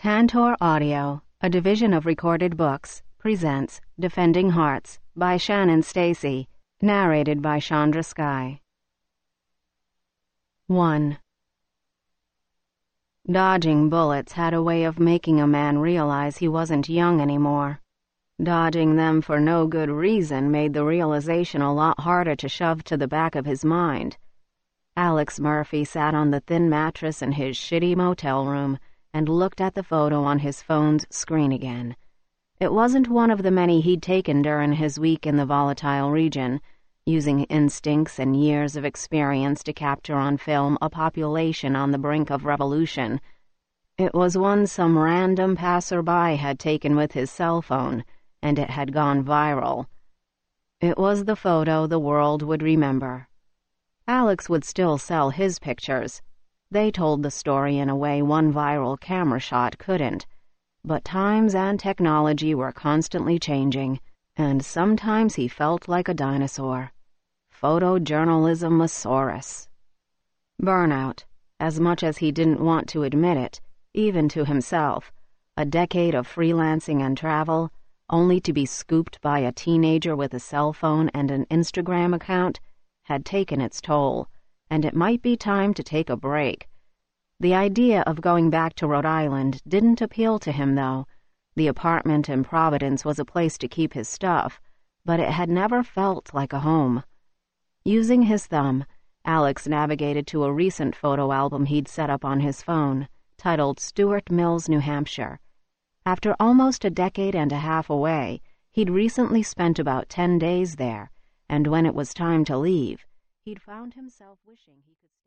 Tantor Audio, a division of Recorded Books, presents Defending Hearts by Shannon Stacy, narrated by Chandra Sky. 1. Dodging bullets had a way of making a man realize he wasn't young anymore. Dodging them for no good reason made the realization a lot harder to shove to the back of his mind. Alex Murphy sat on the thin mattress in his shitty motel room and looked at the photo on his phone's screen again. It wasn't one of the many he'd taken during his week in the volatile region, using instincts and years of experience to capture on film a population on the brink of revolution. It was one some random passerby had taken with his cell phone, and it had gone viral. It was the photo the world would remember. Alex would still sell his pictures. They told the story in a way one viral camera shot couldn't. But times and technology were constantly changing, and sometimes he felt like a dinosaur. Photojournalism Mosaurus. Burnout, as much as he didn't want to admit it, even to himself, a decade of freelancing and travel, only to be scooped by a teenager with a cell phone and an Instagram account, had taken its toll, and it might be time to take a break. The idea of going back to Rhode Island didn't appeal to him, though. The apartment in Providence was a place to keep his stuff, but it had never felt like a home. Using his thumb, Alex navigated to a recent photo album he'd set up on his phone, titled Stuart Mills, New Hampshire. After almost a decade and a half away, he'd recently spent about 10 days there, and when it was time to leave, he'd found himself wishing he could